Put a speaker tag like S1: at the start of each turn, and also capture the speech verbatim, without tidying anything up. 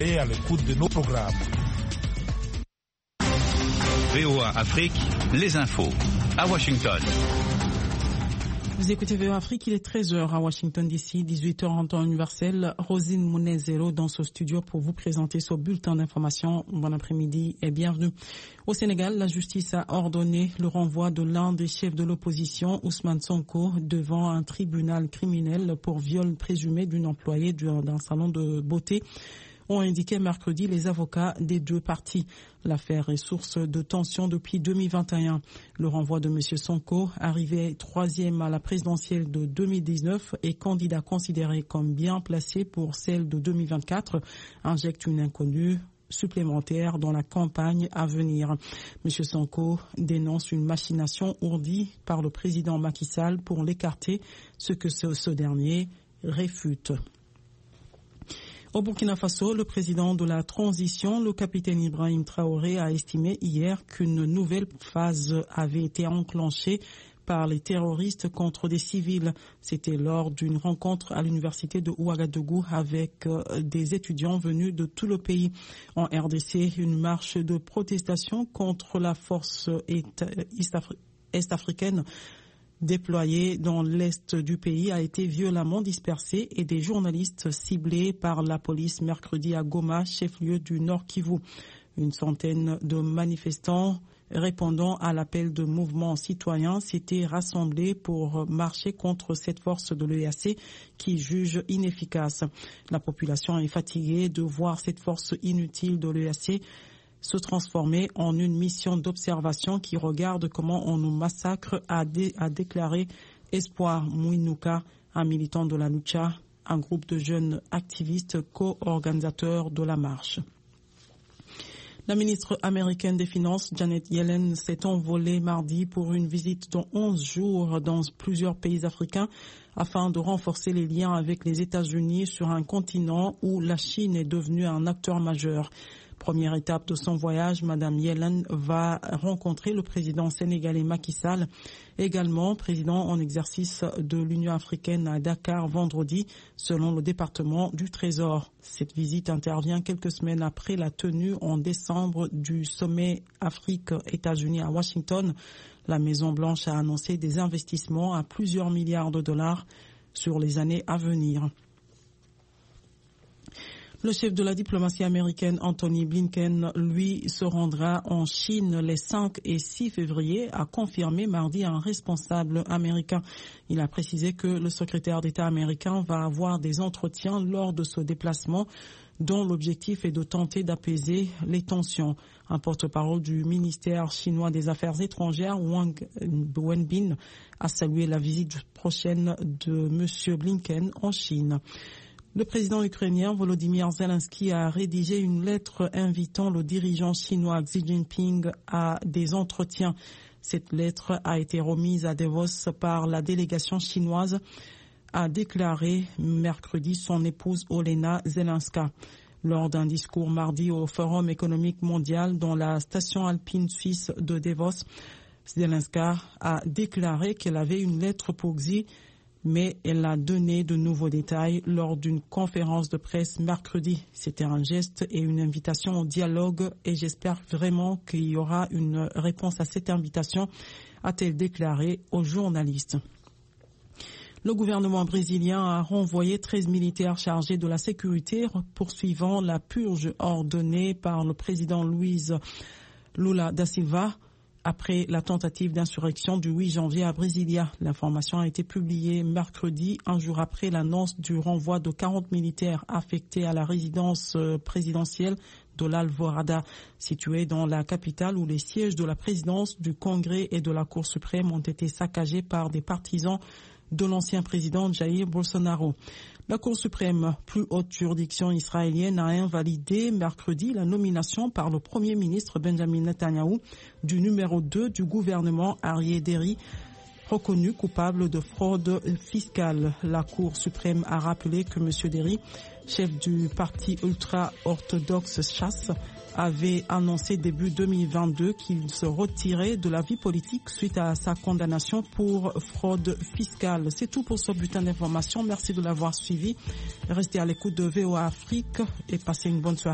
S1: Et à l'écoute de nos programmes.
S2: V O A Afrique, les infos, à Washington.
S3: Vous écoutez V O A Afrique, il est treize heures à Washington D C, dix-huit heures en temps universel. Rosine Mounezero dans ce studio pour vous présenter ce bulletin d'information. Bon après-midi et bienvenue. Au Sénégal, la justice a ordonné le renvoi de l'un des chefs de l'opposition, Ousmane Sonko, devant un tribunal criminel pour viol présumé d'une employée d'un salon de beauté, ont indiqué mercredi les avocats des deux parties. L'affaire est source de tension depuis deux mille vingt et un. Le renvoi de M. Sonko, arrivé troisième à la présidentielle de deux mille dix-neuf et candidat considéré comme bien placé pour celle de deux mille vingt-quatre, injecte une inconnue supplémentaire dans la campagne à venir. M. Sonko dénonce une machination ourdie par le président Macky Sall pour l'écarter, ce que ce, ce dernier réfute. Au Burkina Faso, le président de la transition, le capitaine Ibrahim Traoré, a estimé hier qu'une nouvelle phase avait été enclenchée par les terroristes contre des civils. C'était lors d'une rencontre à l'université de Ouagadougou avec des étudiants venus de tout le pays. En R D C, une marche de protestation contre la force est-africaine déployée dans l'est du pays a été violemment dispersée et des journalistes ciblés par la police mercredi à Goma, chef-lieu du Nord Kivu. Une centaine de manifestants répondant à l'appel de mouvements citoyens s'étaient rassemblés pour marcher contre cette force de l'E A C qui juge inefficace. La population est fatiguée de voir cette force inutile de l'E A C se transformer en une mission d'observation qui regarde comment on nous massacre, a, dé, a déclaré Espoir Mouinouka, un militant de la Lucha, un groupe de jeunes activistes co-organisateurs de la marche. La ministre américaine des Finances, Janet Yellen, s'est envolée mardi pour une visite de onze jours dans plusieurs pays africains afin de renforcer les liens avec les États-Unis sur un continent où la Chine est devenue un acteur majeur. Première étape de son voyage, Madame Yellen va rencontrer le président sénégalais Macky Sall, également président en exercice de l'Union africaine à Dakar vendredi, selon le département du Trésor. Cette visite intervient quelques semaines après la tenue en décembre du sommet Afrique-États-Unis à Washington. La Maison-Blanche a annoncé des investissements à plusieurs milliards de dollars sur les années à venir. Le chef de la diplomatie américaine, Anthony Blinken, lui, se rendra en Chine les cinq et six février, a confirmé mardi un responsable américain. Il a précisé que le secrétaire d'État américain va avoir des entretiens lors de ce déplacement, dont l'objectif est de tenter d'apaiser les tensions. Un porte-parole du ministère chinois des Affaires étrangères, Wang Wenbin, a salué la visite prochaine de M. Blinken en Chine. Le président ukrainien Volodymyr Zelensky a rédigé une lettre invitant le dirigeant chinois Xi Jinping à des entretiens. Cette lettre a été remise à Davos par la délégation chinoise, a déclaré mercredi son épouse Olena Zelenska. Lors d'un discours mardi au Forum économique mondial dans la station alpine suisse de Davos, Zelenska a déclaré qu'elle avait une lettre pour Xi, mais elle a donné de nouveaux détails lors d'une conférence de presse mercredi. C'était un geste et une invitation au dialogue et j'espère vraiment qu'il y aura une réponse à cette invitation, a-t-elle déclaré aux journalistes. Le gouvernement brésilien a renvoyé treize militaires chargés de la sécurité poursuivant la purge ordonnée par le président Luiz Lula da Silva après la tentative d'insurrection du huit janvier à Brasilia. L'information a été publiée mercredi, un jour après l'annonce du renvoi de quarante militaires affectés à la résidence présidentielle de l'Alvorada, située dans la capitale où les sièges de la présidence, du Congrès et de la Cour suprême ont été saccagés par des partisans de l'ancien président Jair Bolsonaro. La Cour suprême, plus haute juridiction israélienne, a invalidé mercredi la nomination par le Premier ministre Benjamin Netanyahou du numéro deux du gouvernement Aryeh Deri, reconnu coupable de fraude fiscale. La Cour suprême a rappelé que M. Deri, chef du parti ultra-orthodoxe Chasse, avait annoncé début deux mille vingt-deux qu'il se retirait de la vie politique suite à sa condamnation pour fraude fiscale. C'est tout pour ce bulletin d'information. Merci de l'avoir suivi. Restez à l'écoute de V O A Afrique et passez une bonne soirée.